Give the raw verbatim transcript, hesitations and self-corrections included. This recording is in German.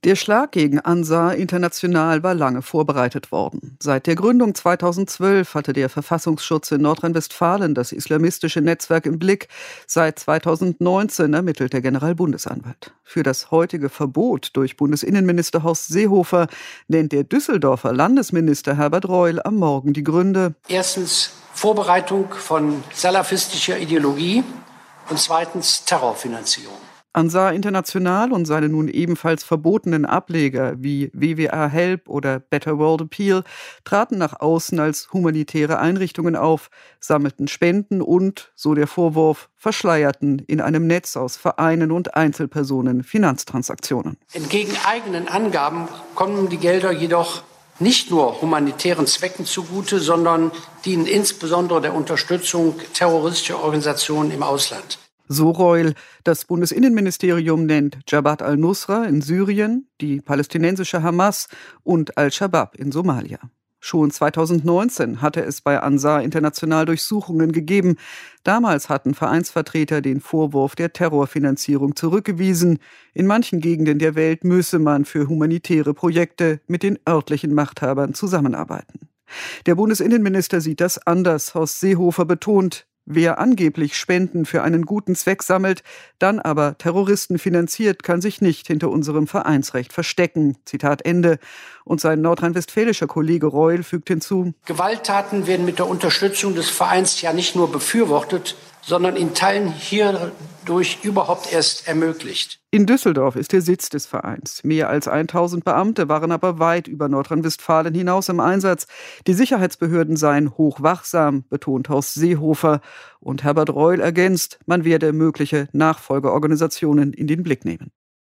Der Schlag gegen Ansar International war lange vorbereitet worden. Seit der Gründung zweitausendzwölf hatte der Verfassungsschutz in Nordrhein-Westfalen das islamistische Netzwerk im Blick. Seit zweitausendneunzehn ermittelt der Generalbundesanwalt. Für das heutige Verbot durch Bundesinnenminister Horst Seehofer nennt der Düsseldorfer Landesminister Herbert Reul am Morgen die Gründe. Erstens Vorbereitung von salafistischer Ideologie und zweitens Terrorfinanzierung. Ansar International und seine nun ebenfalls verbotenen Ableger wie W W A Help oder Better World Appeal traten nach außen als humanitäre Einrichtungen auf, sammelten Spenden und, so der Vorwurf, verschleierten in einem Netz aus Vereinen und Einzelpersonen Finanztransaktionen. Entgegen eigenen Angaben kommen die Gelder jedoch nicht nur humanitären Zwecken zugute, sondern dienen insbesondere der Unterstützung terroristischer Organisationen im Ausland. So Reul. Das Bundesinnenministerium nennt Jabhat al-Nusra in Syrien, die palästinensische Hamas und Al-Shabaab in Somalia. Schon zweitausendneunzehn hatte es bei Ansar International Durchsuchungen gegeben. Damals hatten Vereinsvertreter den Vorwurf der Terrorfinanzierung zurückgewiesen. In manchen Gegenden der Welt müsse man für humanitäre Projekte mit den örtlichen Machthabern zusammenarbeiten. Der Bundesinnenminister sieht das anders. Horst Seehofer betont, wer angeblich Spenden für einen guten Zweck sammelt, dann aber Terroristen finanziert, kann sich nicht hinter unserem Vereinsrecht verstecken. Zitat Ende. Und sein nordrhein-westfälischer Kollege Reul fügt hinzu: Gewalttaten werden mit der Unterstützung des Vereins ja nicht nur befürwortet, sondern in Teilen hierdurch überhaupt erst ermöglicht. In Düsseldorf ist der Sitz des Vereins. Mehr als tausend Beamte waren aber weit über Nordrhein-Westfalen hinaus im Einsatz. Die Sicherheitsbehörden seien hochwachsam, betont Horst Seehofer. Und Herbert Reul ergänzt, man werde mögliche Nachfolgeorganisationen in den Blick nehmen.